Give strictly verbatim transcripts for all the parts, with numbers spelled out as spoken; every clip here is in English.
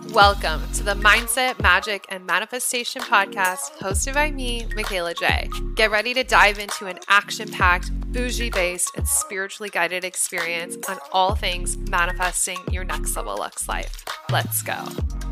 Welcome to the Mindset, Magic, and Manifestation podcast hosted by me, Michaela J. Get ready to dive into an action-packed, bougie-based, and spiritually guided experience on all things manifesting your next level Lux life. Let's go.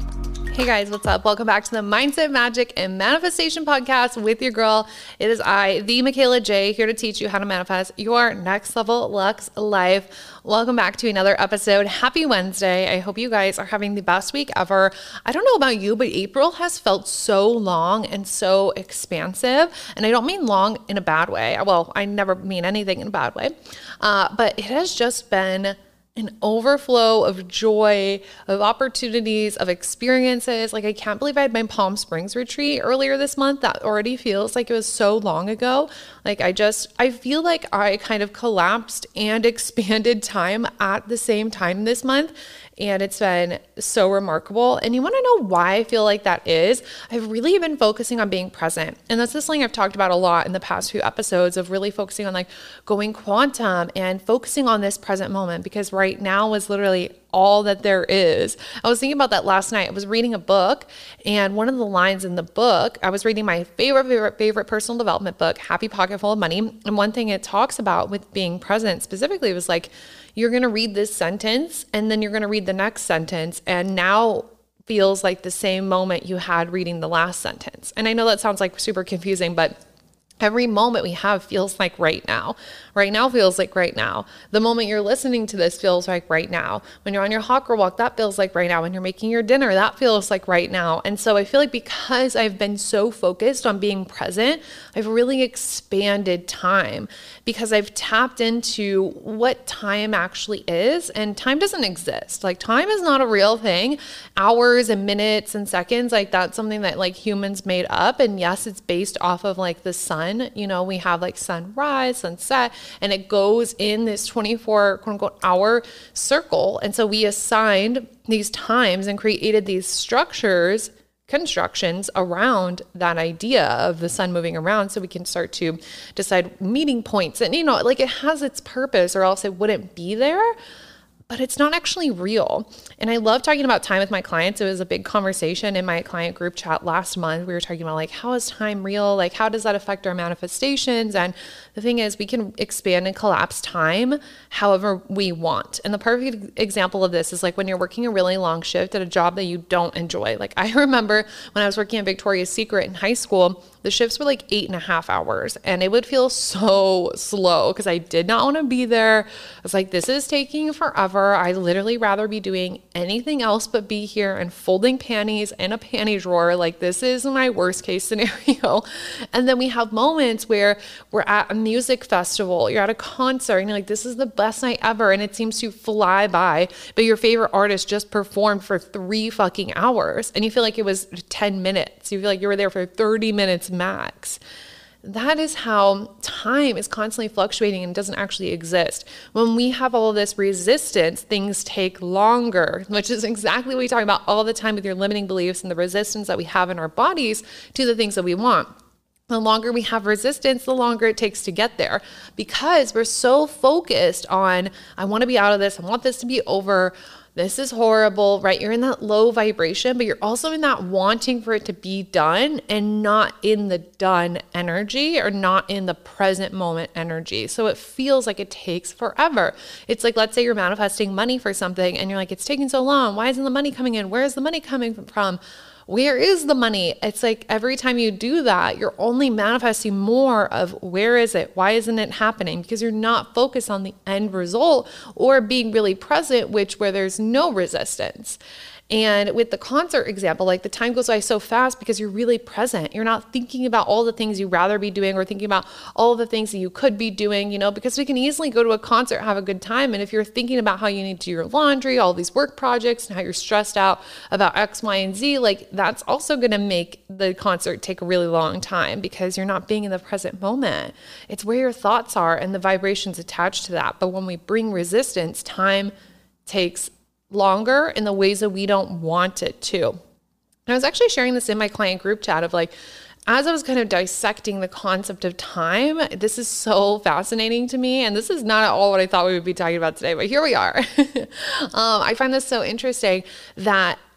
Hey guys, what's up? Welcome back to the Mindset, Magic, and Manifestation podcast with your girl. It is I, the Michaela J, here to teach you how to manifest your next level Lux life. Welcome back to another episode. Happy Wednesday. I hope you guys are having the best week ever. I don't know about you, but April has felt so long and so expansive. And I don't mean long in a bad way. Well, I never mean anything in a bad way. Uh, but it has just been an overflow of joy, of opportunities, of experiences. Like, I can't believe I had my Palm Springs retreat earlier this month. That already feels like it was so long ago. Like, I just, I feel like I kind of collapsed and expanded time at the same time this month. And it's been so remarkable. And you want to know why I feel like that is? I've really been focusing on being present. And that's this thing I've talked about a lot in the past few episodes of really focusing on like going quantum and focusing on this present moment, because right now is literally all that there is. I was thinking about that last night. I was reading a book, and one of the lines in the book, I was reading my favorite, favorite, favorite personal development book, Happy Pocket Full of Money. And one thing it talks about with being present specifically was like, you're going to read this sentence and then you're going to read the next sentence. And now feels like the same moment you had reading the last sentence. And I know that sounds like super confusing, but every moment we have feels like right now. Right now feels like right now. The moment you're listening to this feels like right now. When you're on your hawker walk, that feels like right now. When you're making your dinner, that feels like right now. And so I feel like because I've been so focused on being present, I've really expanded time, because I've tapped into what time actually is. And time doesn't exist. Like, time is not a real thing. Hours and minutes and seconds, like that's something that like humans made up. And yes, it's based off of like the sun. You know, we have like sunrise, sunset, and it goes in this twenty-four quote unquote hour circle. And so we assigned these times and created these structures, constructions around that idea of the sun moving around, so we can start to decide meeting points. And, you know, like it has its purpose, or else it wouldn't be there. But it's not actually real. And I love talking about time with my clients. It was a big conversation in my client group chat last month. We were talking about like, how is time real? Like, how does that affect our manifestations? And the thing is, we can expand and collapse time however we want. And the perfect example of this is like when you're working a really long shift at a job that you don't enjoy. Like, I remember when I was working at Victoria's Secret in high school, the shifts were like eight and a half hours and it would feel so slow because I did not want to be there. I was like, this is taking forever. I'd literally rather be doing anything else but be here and folding panties in a panty drawer. Like, this is my worst case scenario. And then we have moments where we're at a music festival, you're at a concert, and you're like, this is the best night ever. And it seems to fly by, but your favorite artist just performed for three fucking hours and you feel like it was ten minutes. You feel like you were there for thirty minutes max. That is how time is constantly fluctuating and doesn't actually exist. When we have all of this resistance, things take longer, which is exactly what we talk about all the time with your limiting beliefs and the resistance that we have in our bodies to the things that we want. The longer we have resistance, the longer it takes to get there, because we're so focused on, I want to be out of this. I want this to be over. This is horrible, right? You're in that low vibration, but you're also in that wanting for it to be done and not in the done energy, or not in the present moment energy. So it feels like it takes forever. It's like, let's say you're manifesting money for something and you're like, it's taking so long. Why isn't the money coming in? Where is the money coming from? Where is the money? It's like every time you do that, you're only manifesting more of where is it? Why isn't it happening? Because you're not focused on the end result or being really present, which where there's no resistance. And with the concert example, like the time goes by so fast because you're really present. You're not thinking about all the things you'd rather be doing or thinking about all the things that you could be doing, you know, because we can easily go to a concert, have a good time. And if you're thinking about how you need to do your laundry, all these work projects, and how you're stressed out about X, Y, and Z, like that's also going to make the concert take a really long time because you're not being in the present moment. It's where your thoughts are and the vibrations attached to that. But when we bring resistance, time takes longer in the ways that we don't want it to. And I was actually sharing this in my client group chat of like, as I was kind of dissecting the concept of time, this is so fascinating to me. And this is not at all what I thought we would be talking about today, but here we are. um, I find this so interesting that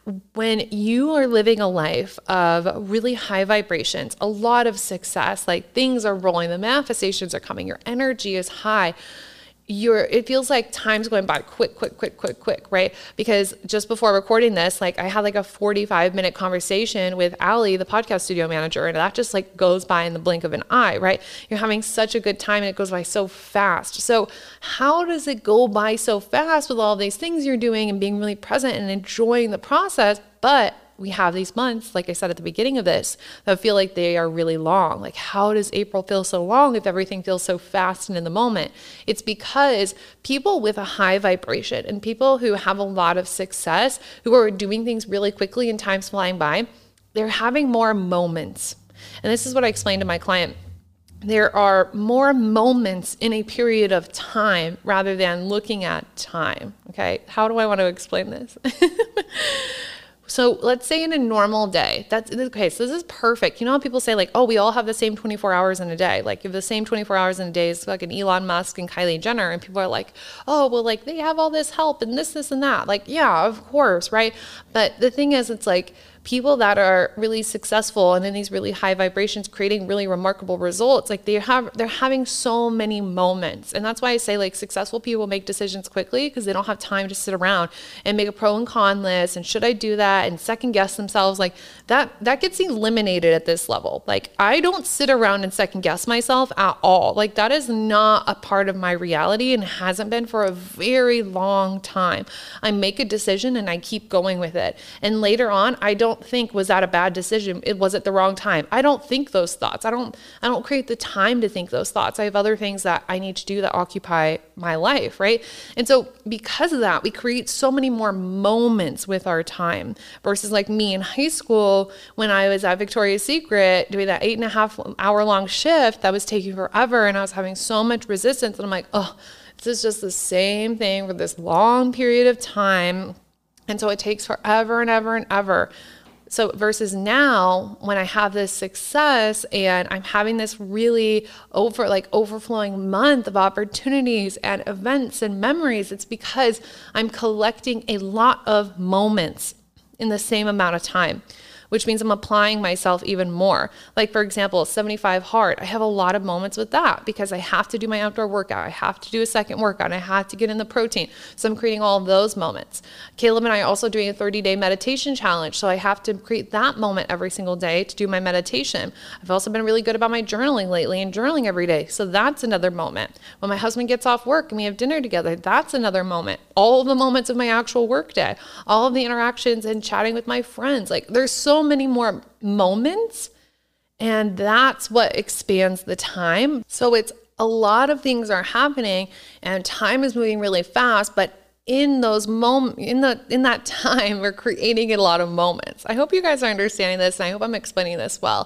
when you are living a life of really high vibrations, a lot of success, like things are rolling, the manifestations are coming, your energy is high, you're, it feels like time's going by quick, quick, quick, quick, quick, right? Because just before recording this, like I had like a forty-five minute conversation with Allie, the podcast studio manager, and that just like goes by in the blink of an eye, right? You're having such a good time and it goes by so fast. So how does it go by so fast with all these things you're doing and being really present and enjoying the process? But we have these months, like I said at the beginning of this, that feel like they are really long. Like, how does April feel so long if everything feels so fast and in the moment? It's because people with a high vibration and people who have a lot of success, who are doing things really quickly and time's flying by, they're having more moments. And this is what I explained to my client. There are more moments in a period of time rather than looking at time. Okay, how do I want to explain this? So let's say in a normal day, that's okay. So this is perfect. You know how people say like, oh, we all have the same twenty-four hours in a day. Like you have the same twenty-four hours in a day as fucking Elon Musk and Kylie Jenner. And people are like, oh, well, like they have all this help and this, this, and that. Like, yeah, of course. Right. But the thing is, it's like people that are really successful and in these really high vibrations, creating really remarkable results, like they have, they're having so many moments. And that's why I say like successful people make decisions quickly because they don't have time to sit around and make a pro and con list. And should I do that? And second guess themselves. Like that, that gets eliminated at this level. Like I don't sit around and second guess myself at all. Like that is not a part of my reality and hasn't been for a very long time. I make a decision and I keep going with it. And later on, I don't think, was that a bad decision? It was at the wrong time. I don't think those thoughts. I don't, I don't create the time to think those thoughts. I have other things that I need to do that occupy my life. Right. And so because of that, we create so many more moments with our time versus like me in high school, when I was at Victoria's Secret doing that eight and a half hour long shift that was taking forever. And I was having so much resistance. And I'm like, oh, this is just the same thing for this long period of time. And so it takes forever and ever and ever. So versus now, when I have this success and I'm having this really over like overflowing month of opportunities and events and memories, it's because I'm collecting a lot of moments in the same amount of time, which means I'm applying myself even more. Like for example, seventy-five hard, I have a lot of moments with that because I have to do my outdoor workout. I have to do a second workout. I have to get in the protein. So I'm creating all of those moments. Caleb and I are also doing a thirty day meditation challenge. So I have to create that moment every single day to do my meditation. I've also been really good about my journaling lately and journaling every day. So that's another moment. When my husband gets off work and we have dinner together, that's another moment. All of the moments of my actual work day, all of the interactions and chatting with my friends. Like there's so many more moments, and that's what expands the time. So it's a lot of things are happening and time is moving really fast, but in those moments, in the in that time, we're creating a lot of moments. I hope you guys are understanding this, and I hope I'm explaining this well.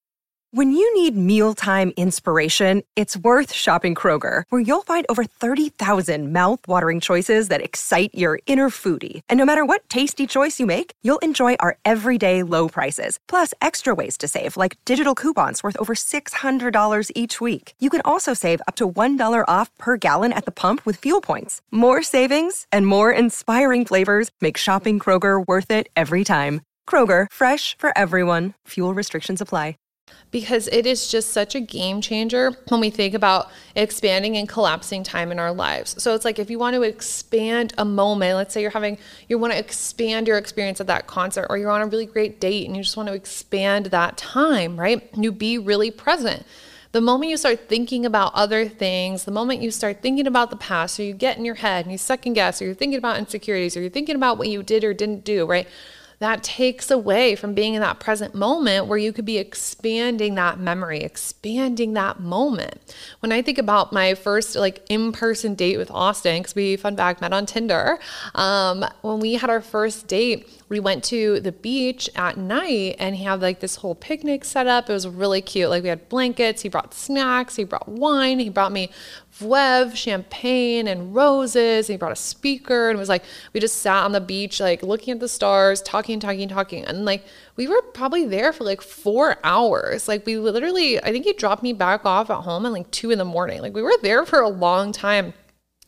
When you need mealtime inspiration, it's worth shopping Kroger, where you'll find over thirty thousand mouth-watering choices that excite your inner foodie. And no matter what tasty choice you make, you'll enjoy our everyday low prices, plus extra ways to save, like digital coupons worth over six hundred dollars each week. You can also save up to one dollar off per gallon at the pump with fuel points. More savings and more inspiring flavors make shopping Kroger worth it every time. Kroger, fresh for everyone. Fuel restrictions apply. Because it is just such a game changer when we think about expanding and collapsing time in our lives. So it's like if you want to expand a moment, let's say you're having, you want to expand your experience at that concert, or you're on a really great date and you just want to expand that time, right? You be really present. The moment you start thinking about other things, the moment you start thinking about the past, or you get in your head and you second guess, or you're thinking about insecurities, or you're thinking about what you did or didn't do, right? That takes away from being in that present moment where you could be expanding that memory, expanding that moment. When I think about my first like in-person date with Austin, because we fun fact met on Tinder, um, when we had our first date, we went to the beach at night and he had like this whole picnic set up. It was really cute. Like we had blankets, he brought snacks, he brought wine, he brought me Veuve, champagne and roses. And he brought a speaker and it was like, we just sat on the beach, like looking at the stars, talking, talking, talking. And like, we were probably there for like four hours. Like we literally, I think he dropped me back off at home at like two in the morning. Like we were there for a long time.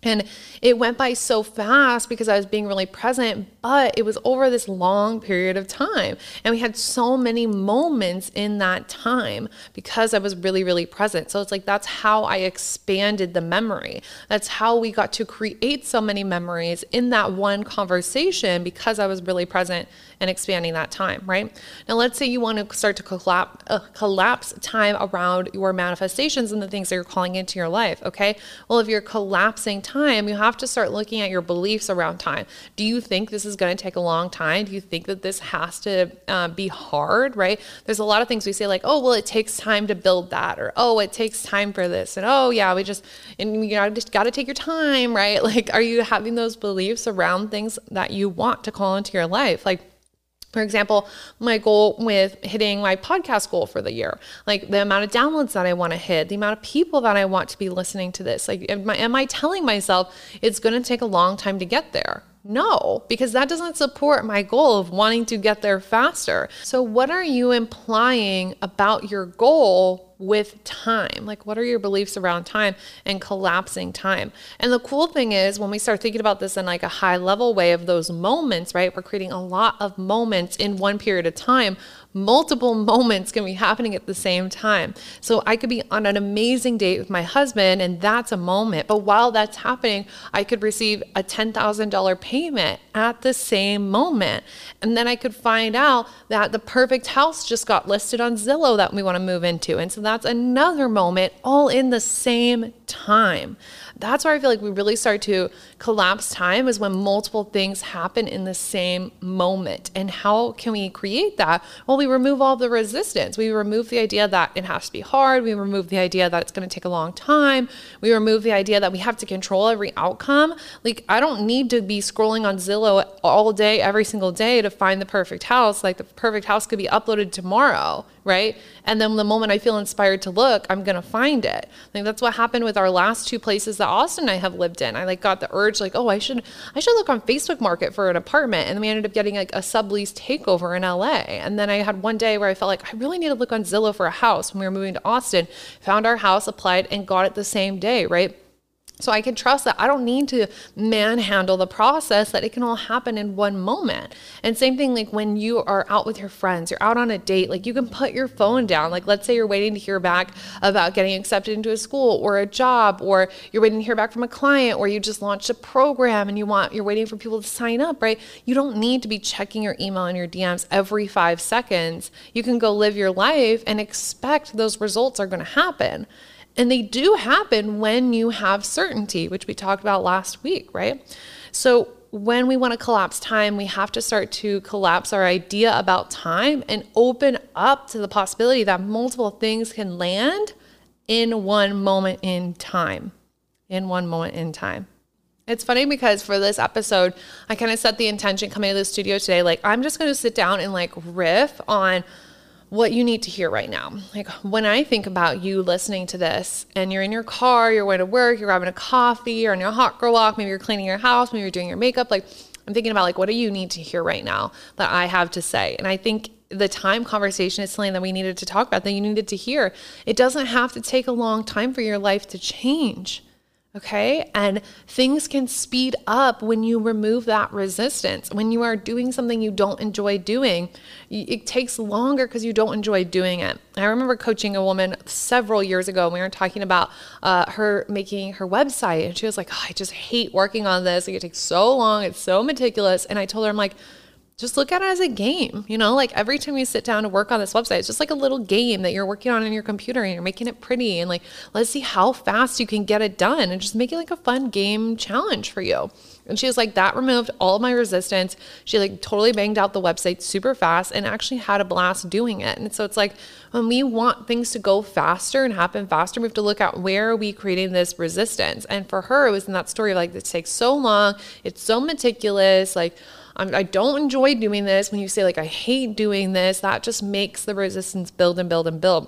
And it went by so fast because I was being really present, but it was over this long period of time. And we had so many moments in that time because I was really, really present. So it's like, that's how I expanded the memory. That's how we got to create so many memories in that one conversation because I was really present and expanding that time, right? Now, let's say you want to start to collapse, uh, collapse time around your manifestations and the things that you're calling into your life, okay? Well, if you're collapsing time, you have to start looking at your beliefs around time. Do you think this is going to take a long time? Do you think that this has to uh, be hard, right? There's a lot of things we say like, oh, well, it takes time to build that, or, oh, it takes time for this. And, oh, yeah, we just, and you know, just got to take your time, right? Like, are you having those beliefs around things that you want to call into your life? Like, for example, my goal with hitting my podcast goal for the year, like the amount of downloads that I want to hit, the amount of people that I want to be listening to this, like, am I, am I telling myself it's going to take a long time to get there? No, because that doesn't support my goal of wanting to get there faster. So what are you implying about your goal with time? Like, what are your beliefs around time and collapsing time? And the cool thing is when we start thinking about this in like a high level way of those moments, right? We're creating a lot of moments in one period of time. Multiple moments can be happening at the same time. So I could be on an amazing date with my husband and that's a moment. But while that's happening, I could receive a ten thousand dollars payment at the same moment. And then I could find out that the perfect house just got listed on Zillow that we want to move into. And so that's another moment all in the same time. That's where I feel like we really start to collapse time, is when multiple things happen in the same moment. And how can we create that? Well, we remove all the resistance. We remove the idea that it has to be hard. We remove the idea that it's going to take a long time. We remove the idea that we have to control every outcome. Like, I don't need to be scrolling on Zillow all day, every single day to find the perfect house. Like, the perfect house could be uploaded tomorrow, right? And then the moment I feel inspired to look, I'm going to find it. Like, that's what happened with our last two places that Austin and I have lived in. I like got the urge like, oh, I should, I should look on Facebook Market for an apartment. And then we ended up getting like a sublease takeover in L A. And then I had one day where I felt like I really need to look on Zillow for a house when we were moving to Austin, found our house, applied, and got it the same day, right? So I can trust that I don't need to manhandle the process, that it can all happen in one moment. And same thing, like when you are out with your friends, you're out on a date, like you can put your phone down. Like, let's say you're waiting to hear back about getting accepted into a school or a job, or you're waiting to hear back from a client, or you just launched a program and you want, you're waiting for people to sign up, right? You don't need to be checking your email and your D Ms every five seconds. You can go live your life and expect those results are going to happen. And they do happen when you have certainty, which we talked about last week, right? So when we want to collapse time, we have to start to collapse our idea about time and open up to the possibility that multiple things can land in one moment in time, in one moment in time. It's funny because for this episode, I kind of set the intention coming to the studio today, like I'm just going to sit down and like riff on what you need to hear right now. Like when I think about you listening to this and you're in your car, you're going to work, you're grabbing a coffee, you're on your hot girl walk, maybe you're cleaning your house, maybe you're doing your makeup. Like I'm thinking about like, what do you need to hear right now that I have to say? And I think the time conversation is something that we needed to talk about, that you needed to hear. It doesn't have to take a long time for your life to change. Okay. And things can speed up when you remove that resistance. When you are doing something you don't enjoy doing, it takes longer because you don't enjoy doing it. I remember coaching a woman several years ago, and we were talking about uh, her making her website. And she was like, oh, I just hate working on this. Like, it takes so long. It's so meticulous. And I told her, I'm like, just look at it as a game, you know, like every time you sit down to work on this website, it's just like a little game that you're working on in your computer and you're making it pretty. And like, let's see how fast you can get it done and just make it like a fun game challenge for you. And she was like, that removed all of my resistance. She like totally banged out the website super fast and actually had a blast doing it. And so it's like, when we want things to go faster and happen faster, we have to look at where are we creating this resistance. And for her, it was in that story of like, this takes so long. It's so meticulous. Like, I don't enjoy doing this. When you say like, I hate doing this, that just makes the resistance build and build and build.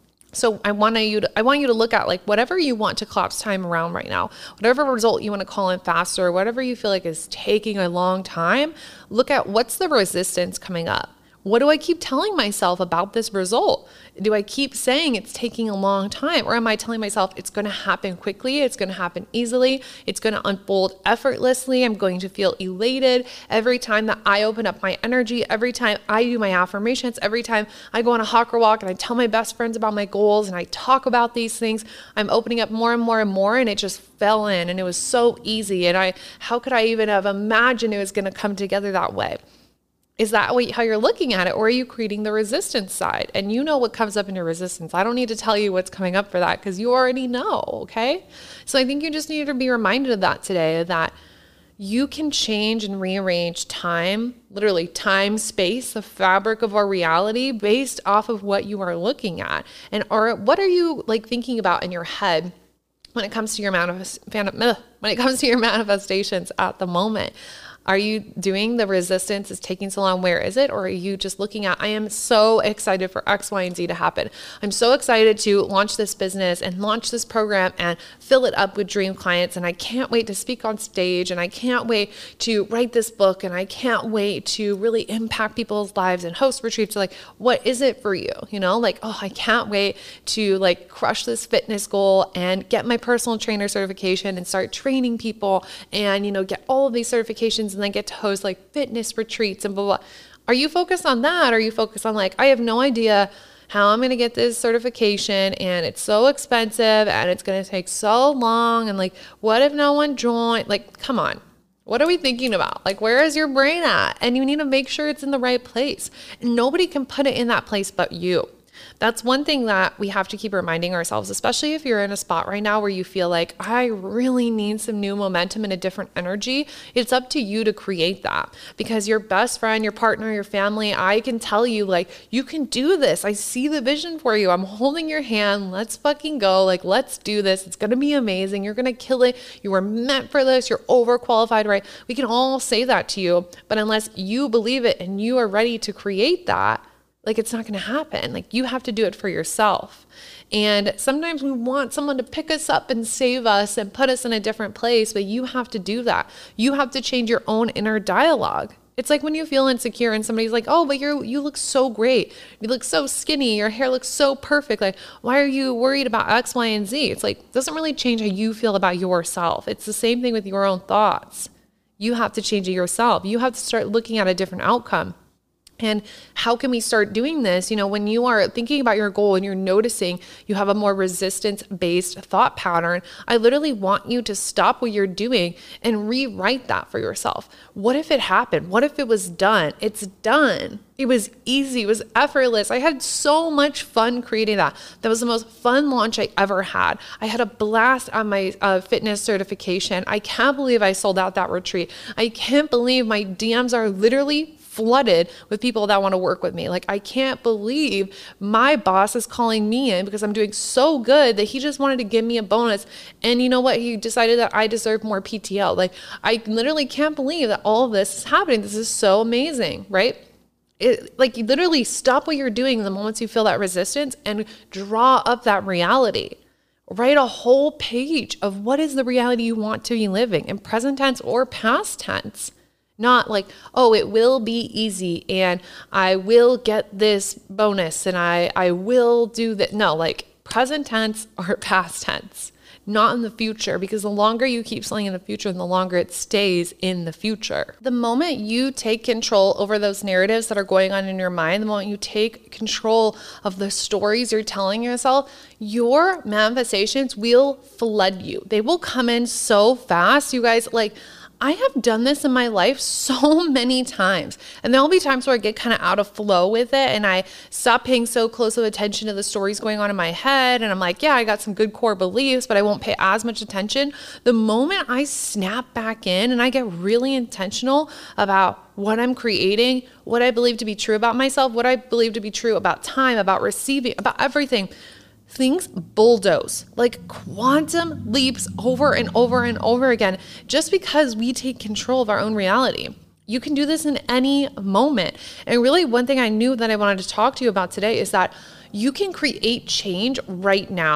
So I want you to, I want you to look at like whatever you want to collapse time around right now, whatever result you want to call in faster, whatever you feel like is taking a long time, look at what's the resistance coming up. What do I keep telling myself about this result? Do I keep saying it's taking a long time? Or am I telling myself it's going to happen quickly? It's going to happen easily. It's going to unfold effortlessly. I'm going to feel elated every time that I open up my energy, every time I do my affirmations, every time I go on a hawker walk and I tell my best friends about my goals and I talk about these things. I'm opening up more and more and more, and it just fell in, and it was so easy. And I, how could I even have imagined it was going to come together that way? Is that how you're looking at it? Or are you creating the resistance side? And you know what comes up in your resistance. I don't need to tell you what's coming up for that because you already know, okay? So I think you just need to be reminded of that today, that you can change and rearrange time, literally time, space, the fabric of our reality based off of what you are looking at. And or what are you like thinking about in your head when it comes to your manifest, when it comes to your manifestations at the moment? Are you doing the resistance is taking so long? Where is it? Or are you just looking at, I am so excited for X, Y, and Z to happen. I'm so excited to launch this business and launch this program and fill it up with dream clients. And I can't wait to speak on stage. And I can't wait to write this book. And I can't wait to really impact people's lives and host retreats. Like, what is it for you? You know, like, oh, I can't wait to like crush this fitness goal and get my personal trainer certification and start training people and, you know, get all of these certifications and then get to host like fitness retreats and blah, blah. Are you focused on that? Or are you focused on like, I have no idea how I'm going to get this certification and it's so expensive and it's going to take so long. And like, what if no one joined? Like, come on. What are we thinking about? Like, where is your brain at? And you need to make sure it's in the right place. And nobody can put it in that place but you. That's one thing that we have to keep reminding ourselves, especially if you're in a spot right now where you feel like, I really need some new momentum and a different energy. It's up to you to create that, because your best friend, your partner, your family, I can tell you, like, you can do this. I see the vision for you. I'm holding your hand. Let's fucking go. Like, let's do this. It's going to be amazing. You're going to kill it. You were meant for this. You're overqualified, right? We can all say that to you, but unless you believe it and you are ready to create that, like, it's not going to happen. Like, you have to do it for yourself. And sometimes we want someone to pick us up and save us and put us in a different place, but you have to do that. You have to change your own inner dialogue. It's like when you feel insecure and somebody's like, oh, but you're, you look so great. You look so skinny. Your hair looks so perfect. Like, why are you worried about X, Y, and Z? It's like, it doesn't really change how you feel about yourself. It's the same thing with your own thoughts. You have to change it yourself. You have to start looking at a different outcome. And how can we start doing this? You know, when you are thinking about your goal and you're noticing you have a more resistance-based thought pattern, I literally want you to stop what you're doing and rewrite that for yourself. What if it happened? What if it was done? It's done. It was easy. It was effortless. I had so much fun creating that. That was the most fun launch I ever had. I had a blast on my uh, fitness certification. I can't believe I sold out that retreat. I can't believe my D Ms are literally flooded with people that want to work with me. Like, I can't believe my boss is calling me in because I'm doing so good that he just wanted to give me a bonus. And you know what? He decided that I deserve more P T O. Like, I literally can't believe that all of this is happening. This is so amazing, right? It, like, you literally stop what you're doing the moments you feel that resistance and draw up that reality. Write a whole page of what is the reality you want to be living in present tense or past tense. Not like, oh, it will be easy and I will get this bonus and I, I will do that. No, like present tense or past tense, not in the future, because the longer you keep saying in the future, the longer it stays in the future. The moment you take control over those narratives that are going on in your mind, the moment you take control of the stories you're telling yourself, your manifestations will flood you. They will come in so fast, you guys. Like, I have done this in my life so many times, and there'll be times where I get kind of out of flow with it and I stop paying so close of attention to the stories going on in my head. And I'm like, yeah, I got some good core beliefs, but I won't pay as much attention. The moment I snap back in and I get really intentional about what I'm creating, what I believe to be true about myself, what I believe to be true about time, about receiving, about everything, things bulldoze, like quantum leaps over and over and over again, just because we take control of our own reality. You can do this in any moment. And really, one thing I knew that I wanted to talk to you about today is that you can create change right now.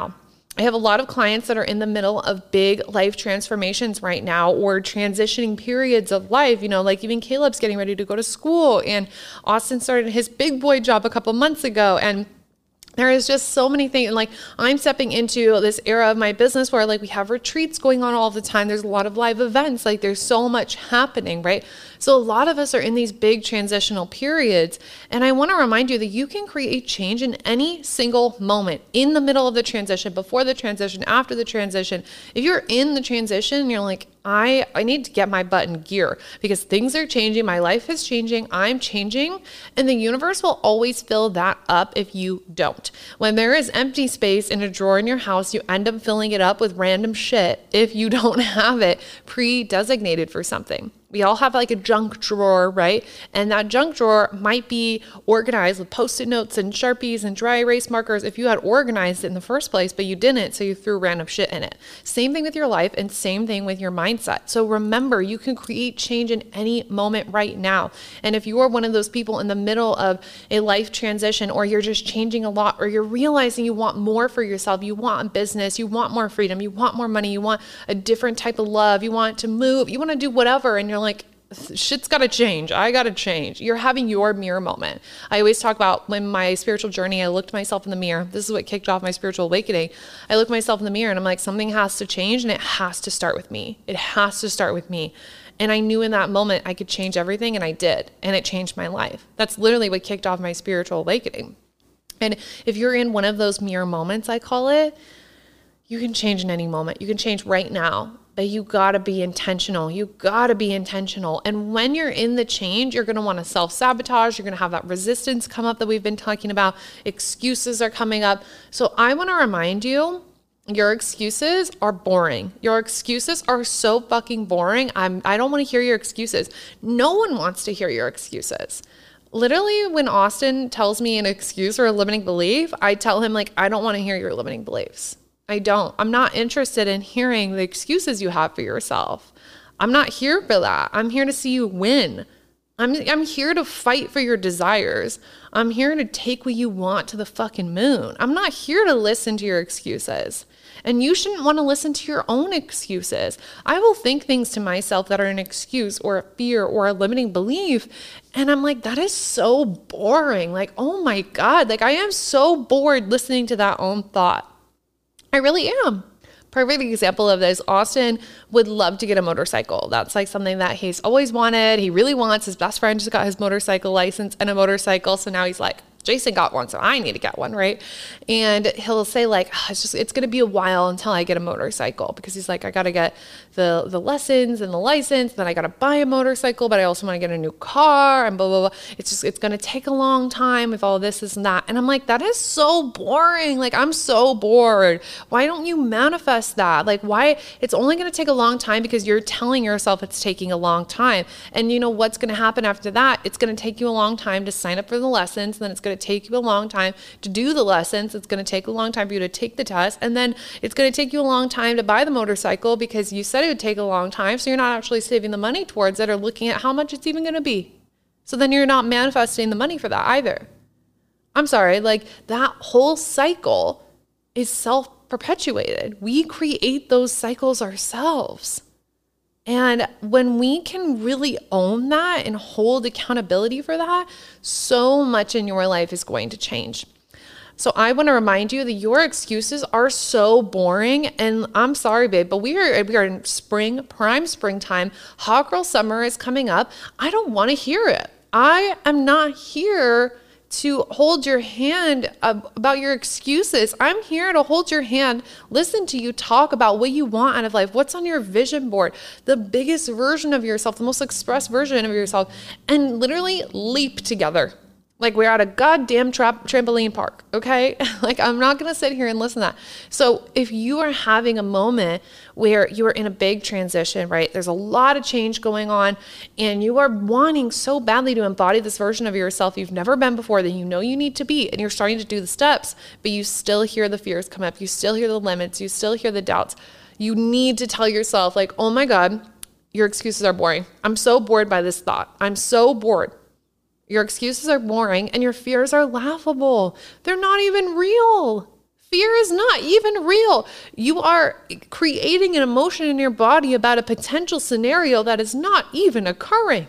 I have a lot of clients that are in the middle of big life transformations right now, or transitioning periods of life. You know, like even Caleb's getting ready to go to school, and Austin started his big boy job a couple months ago. And there is just so many things. And like, I'm stepping into this era of my business where like we have retreats going on all the time. There's a lot of live events. Like there's so much happening, right? So a lot of us are in these big transitional periods. And I want to remind you that you can create change in any single moment, in the middle of the transition, before the transition, after the transition. If you're in the transition and you're like, I, I need to get my butt in gear because things are changing. My life is changing. I'm changing. And the universe will always fill that up if you don't. When there is empty space in a drawer in your house, you end up filling it up with random shit if you don't have it pre-designated for something. We all have like a junk drawer, right? And that junk drawer might be organized with Post-it notes and Sharpies and dry erase markers if you had organized it in the first place, but you didn't, so you threw random shit in it. Same thing with your life and same thing with your mindset. So remember, you can create change in any moment right now. And if you are one of those people in the middle of a life transition, or you're just changing a lot, or you're realizing you want more for yourself, you want a business, you want more freedom, you want more money, you want a different type of love, you want to move, you want to do whatever, and you're like, shit's got to change. I got to change. You're having your mirror moment. I always talk about when my spiritual journey, I looked myself in the mirror. This is what kicked off my spiritual awakening. I looked myself in the mirror and I'm like, something has to change, and it has to start with me. It has to start with me. And I knew in that moment I could change everything, and I did. And it changed my life. That's literally what kicked off my spiritual awakening. And if you're in one of those mirror moments, I call it, you can change in any moment. You can change right now. But you gotta be intentional. You gotta be intentional. And when you're in the change, you're gonna wanna self-sabotage. You're gonna have that resistance come up that we've been talking about. Excuses are coming up. So I wanna remind you, your excuses are boring. Your excuses are so fucking boring. I'm, I don't wanna hear your excuses. No one wants to hear your excuses. Literally, when Austin tells me an excuse or a limiting belief, I tell him like, I don't wanna hear your limiting beliefs. I don't. I'm not interested in hearing the excuses you have for yourself. I'm not here for that. I'm here to see you win. I'm I'm here to fight for your desires. I'm here to take what you want to the fucking moon. I'm not here to listen to your excuses. And you shouldn't want to listen to your own excuses. I will think things to myself that are an excuse or a fear or a limiting belief. And I'm like, that is so boring. Like, oh my God, like I am so bored listening to that own thought. I really am. Perfect example of this. Austin would love to get a motorcycle. That's like something that he's always wanted. He really wants. His best friend just got his motorcycle license and a motorcycle. So now he's like, Jason got one, so I need to get one, right? And he'll say like, oh, it's just, it's going to be a while until I get a motorcycle, because he's like, I got to get the, the lessons and the license, then I got to buy a motorcycle, but I also want to get a new car and blah, blah, blah. It's just, it's going to take a long time with all this, this and that. And I'm like, that is so boring. Like, I'm so bored. Why don't you manifest that? Like, why? It's only going to take a long time because you're telling yourself it's taking a long time. And you know what's going to happen after that? It's going to take you a long time to sign up for the lessons. And then it's going to take you a long time to do the lessons. It's going to take a long time for you to take the test. And then it's going to take you a long time to buy the motorcycle because you said it would take a long time. So you're not actually saving the money towards it or looking at how much it's even going to be. So then you're not manifesting the money for that either. I'm sorry, like that whole cycle is self-perpetuated. We create those cycles ourselves. And when we can really own that and hold accountability for that, so much in your life is going to change. So I want to remind you that your excuses are so boring. And I'm sorry, babe, but we are we are in spring, prime springtime. Hot girl summer is coming up. I don't want to hear it. I am not here to hold your hand about your excuses. I'm here to hold your hand, listen to you talk about what you want out of life, what's on your vision board, the biggest version of yourself, the most expressed version of yourself, and literally leap together. Like we're at a goddamn tra- trampoline park, okay? Like I'm not gonna sit here and listen to that. So if you are having a moment where you are in a big transition, right? There's a lot of change going on and you are wanting so badly to embody this version of yourself you've never been before that you know you need to be, and you're starting to do the steps, but you still hear the fears come up. You still hear the limits. You still hear the doubts. You need to tell yourself like, oh my God, your excuses are boring. I'm so bored by this thought. I'm so bored. Your excuses are boring and your fears are laughable. They're not even real. Fear is not even real. You are creating an emotion in your body about a potential scenario that is not even occurring.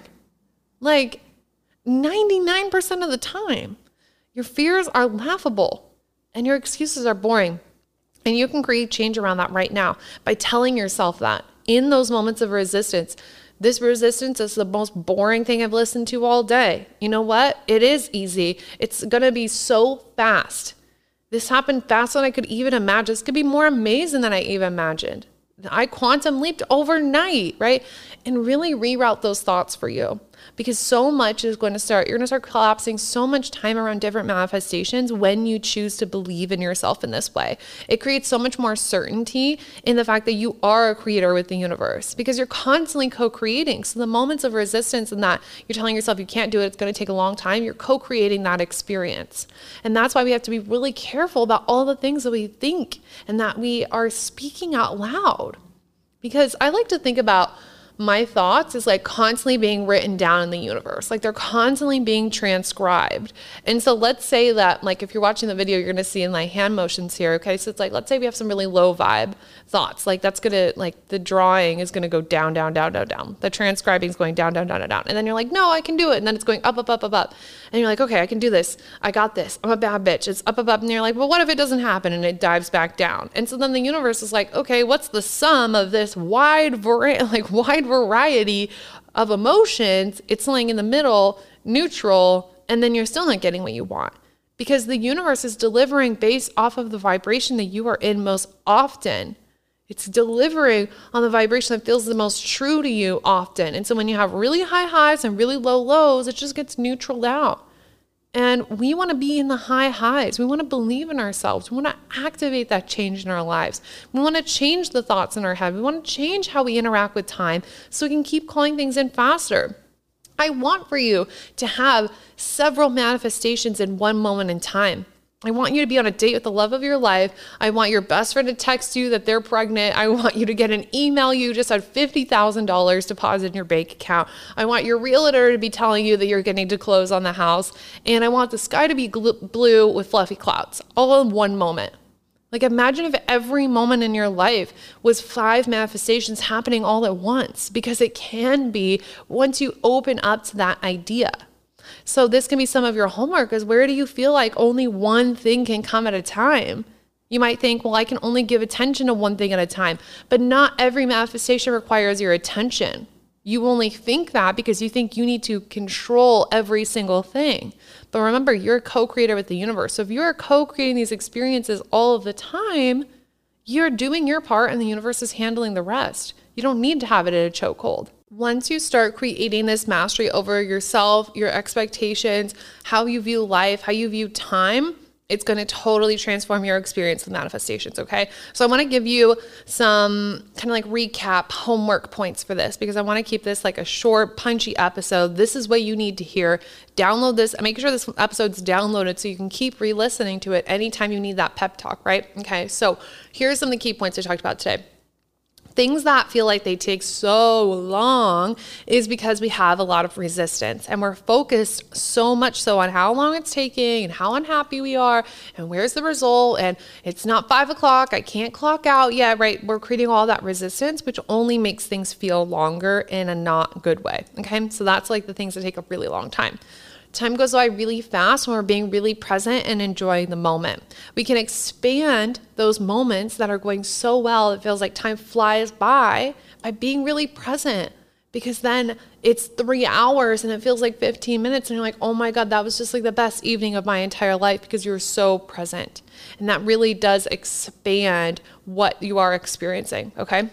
Like ninety-nine percent of the time, your fears are laughable and your excuses are boring. And you can create change around that right now by telling yourself that in those moments of resistance. This resistance is the most boring thing I've listened to all day. You know what? It is easy. It's going to be so fast. This happened faster than I could even imagine. This could be more amazing than I even imagined. I quantum leaped overnight, right? And really reroute those thoughts for you, because so much is going to start, you're going to start collapsing so much time around different manifestations when you choose to believe in yourself in this way. It creates so much more certainty in the fact that you are a creator with the universe, because you're constantly co-creating. So the moments of resistance and that you're telling yourself you can't do it, it's going to take a long time, you're co-creating that experience. And that's why we have to be really careful about all the things that we think and that we are speaking out loud. Because I like to think about my thoughts is like constantly being written down in the universe. Like they're constantly being transcribed. And so let's say that, like, if you're watching the video, you're going to see in my hand motions here. Okay. So it's like, let's say we have some really low vibe thoughts. Like that's going to, like the drawing is going to go down, down, down, down, down. The transcribing is going down, down, down, down, down. And then you're like, no, I can do it. And then it's going up, up, up, up, up. And you're like, okay, I can do this. I got this. I'm a bad bitch. It's up, up, up. And you're like, well, what if it doesn't happen? And it dives back down. And so then the universe is like, okay, what's the sum of this wide variety, like wide variety of emotions? It's laying in the middle, neutral, and then you're still not getting what you want, because the universe is delivering based off of the vibration that you are in most often. It's delivering on the vibration that feels the most true to you often. And so when you have really high highs and really low lows, it just gets neutraled out. And we want to be in the high highs. We want to believe in ourselves. We want to activate that change in our lives. We want to change the thoughts in our head. We want to change how we interact with time so we can keep calling things in faster. I want for you to have several manifestations in one moment in time. I want you to be on a date with the love of your life. I want your best friend to text you that they're pregnant. I want you to get an email you just had fifty thousand dollars deposited in your bank account. I want your realtor to be telling you that you're getting to close on the house. And I want the sky to be gl- blue with fluffy clouds, all in one moment. Like imagine if every moment in your life was five manifestations happening all at once, because it can be once you open up to that idea. So this can be some of your homework, is where do you feel like only one thing can come at a time? You might think, well, I can only give attention to one thing at a time, but not every manifestation requires your attention. You only think that because you think you need to control every single thing. But remember, you're a co-creator with the universe. So if you're co-creating these experiences all of the time, you're doing your part and the universe is handling the rest. You don't need to have it in a chokehold. Once you start creating this mastery over yourself, your expectations, how you view life, how you view time, it's going to totally transform your experience with manifestations, okay? So I want to give you some kind of like recap homework points for this, because I want to keep this like a short, punchy episode. This is what you need to hear. Download this. Make sure this episode's downloaded so you can keep re-listening to it anytime you need that pep talk, right? Okay, so here's some of the key points I talked about today. Things that feel like they take so long is because we have a lot of resistance and we're focused so much so on how long it's taking and how unhappy we are and where's the result and it's not five o'clock, I can't clock out yet, right? We're creating all that resistance, which only makes things feel longer in a not good way, okay? So that's like the things that take a really long time. Time goes by really fast when we're being really present and enjoying the moment. We can expand those moments that are going so well, it feels like time flies by, by being really present, because then it's three hours and it feels like fifteen minutes and you're like, oh my God, that was just like the best evening of my entire life because you were so present. And that really does expand what you are experiencing, okay?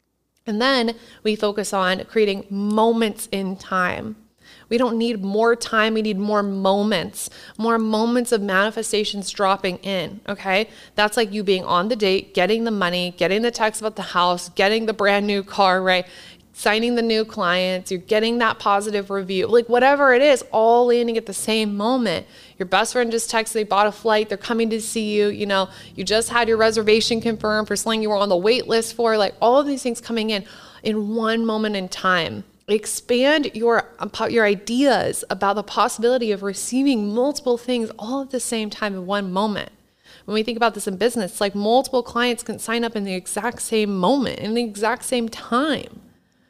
And then we focus on creating moments in time. We don't need more time. We need more moments, more moments of manifestations dropping in. Okay. That's like you being on the date, getting the money, getting the text about the house, getting the brand new car, right? Signing the new clients, you're getting that positive review, like whatever it is, all landing at the same moment. Your best friend just texted, they bought a flight, they're coming to see you, you know, you just had your reservation confirmed for something you were on the wait list for, like all of these things coming in in one moment in time. Expand your, your ideas about the possibility of receiving multiple things all at the same time in one moment. When we think about this in business, like multiple clients can sign up in the exact same moment, in the exact same time.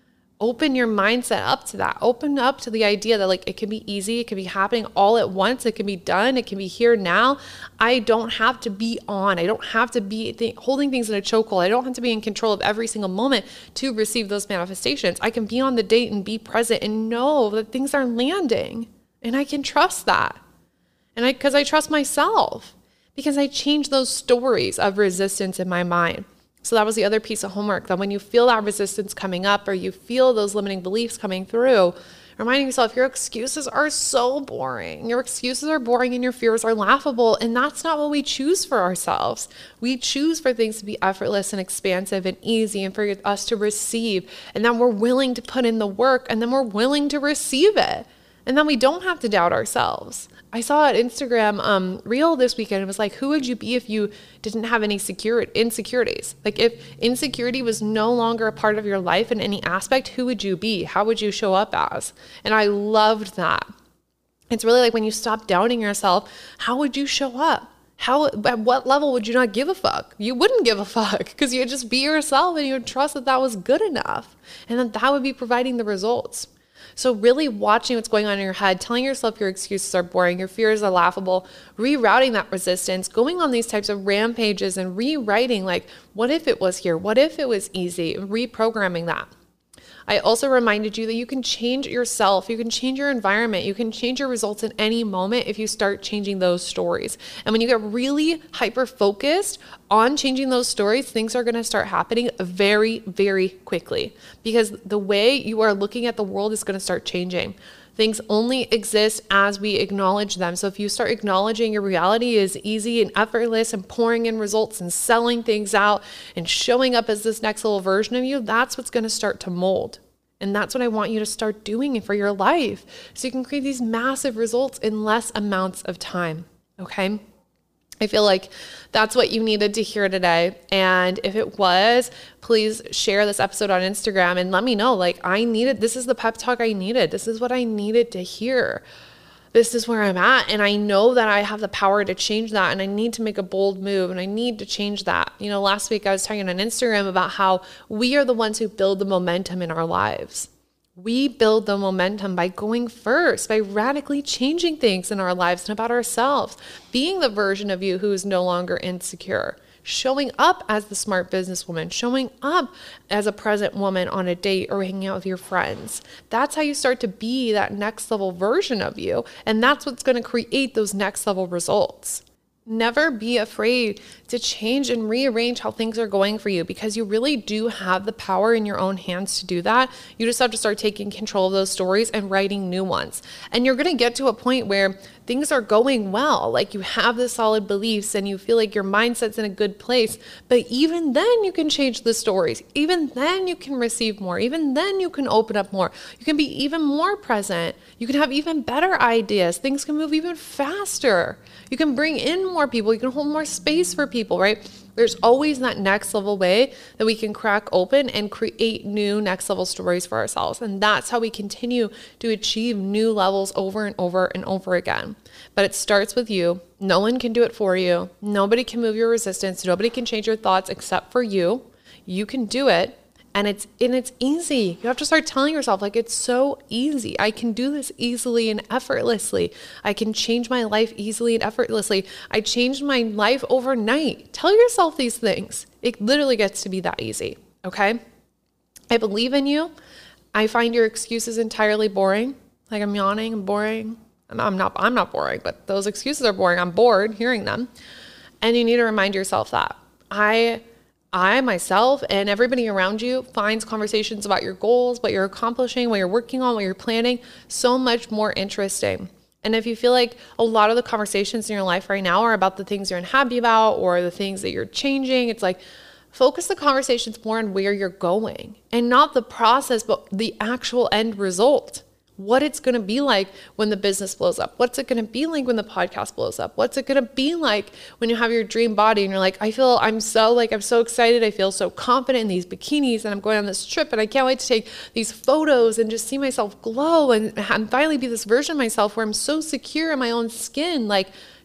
Open your mindset up to that. Open up to the idea that like it can be easy. It can be happening all at once. It can be done. It can be here now. I don't have to be on. I don't have to be th- holding things in a chokehold. I don't have to be in control of every single moment to receive those manifestations. I can be on the date and be present and know that things are landing. And I can trust that. And I, because I trust myself, because I change those stories of resistance in my mind. So that was the other piece of homework, that when you feel that resistance coming up or you feel those limiting beliefs coming through, reminding yourself your excuses are so boring. Your excuses are boring and your fears are laughable. And that's not what we choose for ourselves. We choose for things to be effortless and expansive and easy and for us to receive. And then we're willing to put in the work and then we're willing to receive it. And then we don't have to doubt ourselves. I saw an Instagram um, reel this weekend. It was like, who would you be if you didn't have any secure insecurities? Like if insecurity was no longer a part of your life in any aspect, who would you be? How would you show up as? And I loved that. It's really like when you stop doubting yourself, how would you show up? How, at what level would you not give a fuck? You wouldn't give a fuck because you'd just be yourself and you would trust that that was good enough and that that would be providing the results. So really watching what's going on in your head, telling yourself your excuses are boring, your fears are laughable, rerouting that resistance, going on these types of rampages and rewriting like, what if it was here? What if it was easy? Reprogramming that. I also reminded you that you can change yourself, you can change your environment, you can change your results in any moment if you start changing those stories. And when you get really hyper-focused on changing those stories, things are going to start happening very, very quickly because the way you are looking at the world is going to start changing. Things only exist as we acknowledge them. So if you start acknowledging your reality is easy and effortless and pouring in results and selling things out and showing up as this next level version of you, that's what's going to start to mold. And that's what I want you to start doing for your life. So you can create these massive results in less amounts of time. Okay? I feel like that's what you needed to hear today. And if it was, please share this episode on Instagram and let me know, like, I needed, this is the pep talk I needed. This is what I needed to hear. This is where I'm at. And I know that I have the power to change that. And I need to make a bold move and I need to change that. You know, last week I was talking on Instagram about how we are the ones who build the momentum in our lives. We build the momentum by going first, by radically changing things in our lives and about ourselves, being the version of you who is no longer insecure, showing up as the smart businesswoman, showing up as a present woman on a date or hanging out with your friends. That's how you start to be that next level version of you. And that's what's going to create those next level results. Never be afraid to change and rearrange how things are going for you because you really do have the power in your own hands to do that. You just have to start taking control of those stories and writing new ones. And you're going to get to a point where things are going well, like you have the solid beliefs and you feel like your mindset's in a good place. But even then you can change the stories. Even then you can receive more. Even then you can open up more. You can be even more present. You can have even better ideas. Things can move even faster. You can bring in more people. You can hold more space for people, right? There's always that next level way that we can crack open and create new next level stories for ourselves. And that's how we continue to achieve new levels over and over and over again. But it starts with you. No one can do it for you. Nobody can move your resistance. Nobody can change your thoughts except for you. You can do it. And it's and it's easy. You have to start telling yourself, like, it's so easy. I can do this easily and effortlessly. I can change my life easily and effortlessly. I changed my life overnight. Tell yourself these things. It literally gets to be that easy, okay? I believe in you. I find your excuses entirely boring. Like, I'm yawning, I'm boring. I'm not, I'm not boring, but those excuses are boring. I'm bored hearing them. And you need to remind yourself that. I... I, myself, and everybody around you finds conversations about your goals, what you're accomplishing, what you're working on, what you're planning, so much more interesting. And if you feel like a lot of the conversations in your life right now are about the things you're unhappy about or the things that you're changing, it's like, focus the conversations more on where you're going and not the process, but the actual end result. What it's going to be like when the business blows up. What's it going to be like when the podcast blows up? What's it going to be like when you have your dream body and you're like, I feel, I'm so like, I'm so excited. I feel so confident in these bikinis and I'm going on this trip and I can't wait to take these photos and just see myself glow and, and finally be this version of myself where I'm so secure in my own skin. Like,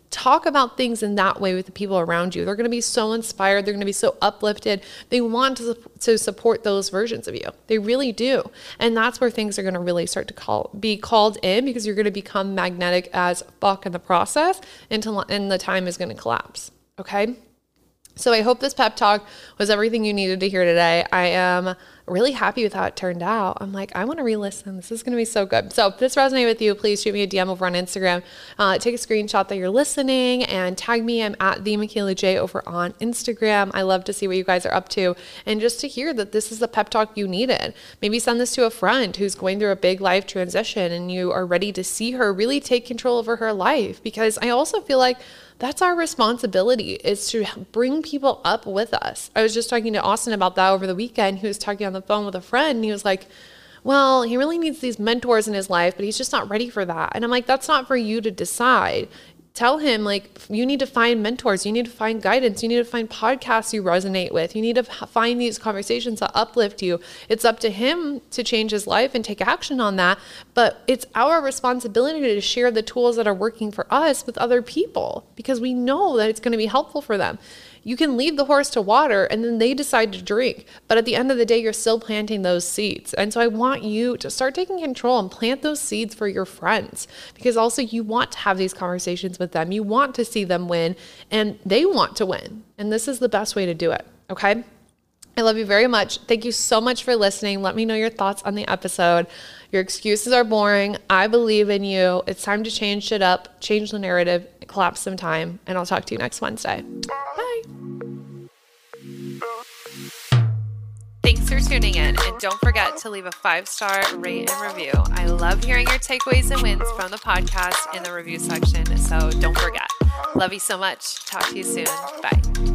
talk about things in that way with the people around you. They're going to be so inspired. They're going to be so uplifted. They want to, to support those versions of you. They really do. And that's where things are going to really start to call, be called in, because you're going to become magnetic as fuck in the process until and the time is going to collapse. Okay. So I hope this pep talk was everything you needed to hear today. I am really happy with how it turned out. I'm like, I want to re-listen. This is going to be so good. So if this resonated with you, please shoot me a D M over on Instagram. Uh, take a screenshot that you're listening and tag me. I'm at the Michaela J over on Instagram. I love to see what you guys are up to and just to hear that this is the pep talk you needed. Maybe send this to a friend who's going through a big life transition and you are ready to see her really take control over her life, because I also feel like that's our responsibility, is to bring people up with us. I was just talking to Austin about that over the weekend. He was talking on the phone with a friend and he was like, well, he really needs these mentors in his life, but he's just not ready for that. And I'm like, that's not for you to decide. Tell him, like, you need to find mentors. You need to find guidance. You need to find podcasts you resonate with. You need to find these conversations that uplift you. It's up to him to change his life and take action on that. But it's our responsibility to share the tools that are working for us with other people, because we know that it's going to be helpful for them. You can lead the horse to water and then they decide to drink. But at the end of the day, you're still planting those seeds. And so I want you to start taking control and plant those seeds for your friends, because also you want to have these conversations with them. You want to see them win and they want to win. And this is the best way to do it. Okay. I love you very much. Thank you so much for listening. Let me know your thoughts on the episode. Your excuses are boring. I believe in you. It's time to change shit up, change the narrative, collapse some time, and I'll talk to you next Wednesday. Bye. Thanks for tuning in, and don't forget to leave a five-star rate and review. I love hearing your takeaways and wins from the podcast in the review section, so don't forget. Love you so much. Talk to you soon. Bye.